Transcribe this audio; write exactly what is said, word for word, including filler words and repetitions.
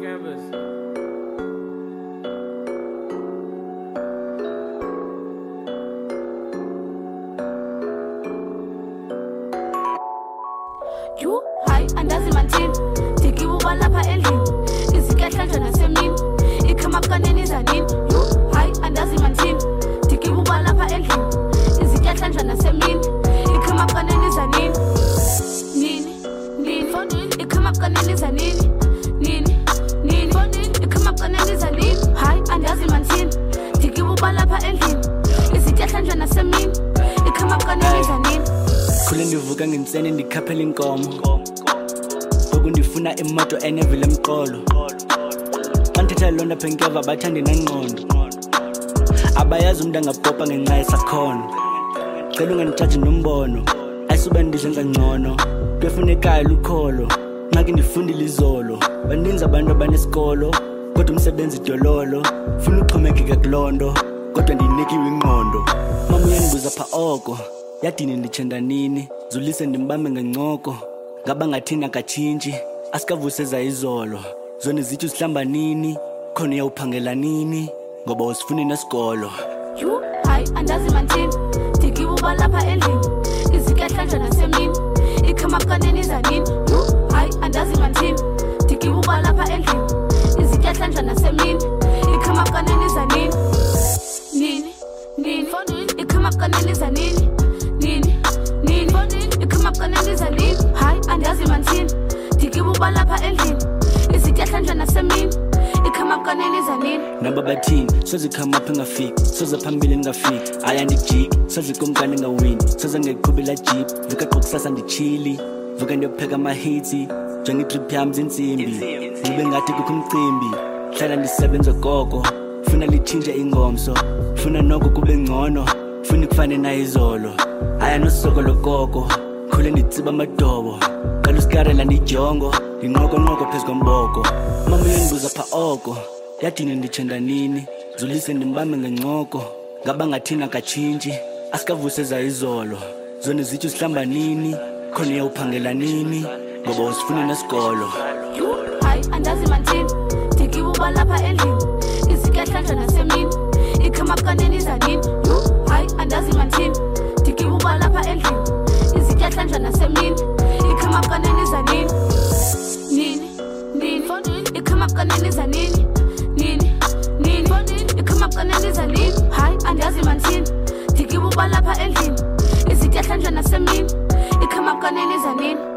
campus. You high andazi mantini dikibuba lapha endlini izikahlanjwa nasemini ikhama kaneni zanini. You high andazi mantini dikibuba lapha endlini izikahlanjwa nasemini ikhama kaneni zanini. Nini nini ikhama kaneni zanini. Nini nini ikhama kaneni zanini. High andazi mantini dikibuba lapha endlini izikahlanjwa nasemini ikhama kaneni zanini. Khule ndivuka ngentseni ndikhaphela inkomo okundifuna imoto enevile emqolo banthetha londa phenkeva bathandi nengqondo abayazi umntu angabhobha ngenxa yesakhono cela unganithathi nombono ayisube ndizenza ngcono befunekayo lukholo ngake ndifundile izolo baninzi abantu abanesikolo kodwa umsebenzi idololo funa uxhomekeka kulondo kodwa ndinikiwe ingqondo mama uyandibuza pha oko yadini ndichenda nini zulise ndimbambe ngencoko ngaba ngathina katshintshi asikavuseza izolo zona zithi usihlamba nini khona uyawuphangela nini ngoba usifuni nesikolo. You high andazi mantini dikibuba lapha endlini izikahlanjwa nasemini ikhama kaneni zanini. You high andazi mantini dikibuba lapha endlini izikahlanjwa nasemini ikhama kaneni zanini. Nini nini ikhama kaneni zanini. Nini nini ikhama kaneni zanini. High andazi mantini dikibuba lapha endlini izikahlanjwa nasemini ikhama kaneni zanini. Naba bathini soze khama apha ngafiki soze phambili ngafiki aya ndijiki soze komkani ngawini soze ngeqhubela jeep vuka qokusasa ndichili vuka ndiyopheka amahitsi njengetrip yami zinsimbi ngibe ngathi kukho umcimbi hlala ndisebenza gogo funa lithinje ingomso funa noko kube ngcono funa kufane na izolo aya nosokolo gogo khule nditsiba amadobo qala usikarela ndijongo ndinqoko nqoko phezu komboko mama uyandibuza pha oko yadini ndichenda nini zulise ndimbambe ngencoko ngaba ngathina katshintshi asikavuseza izolo zona zithi usihlamba nini khona uyawuphangela nini ngoba usifuni nesikolo. You high andazi mantini dikibuba lapha endlini izikahlanjwa nasemini ikhama kaneni zanini. You high andazi mantini dikibuba lapha endlini izikahlanjwa nasemini ikhama kaneni zanini. Nini nini ikhama kaneni zanini. Nini nini ikhama kaneni zanini. High andazi mantini dikibuba lapha endlini izikahlanjwa nasemini ikhama kaneni zanini.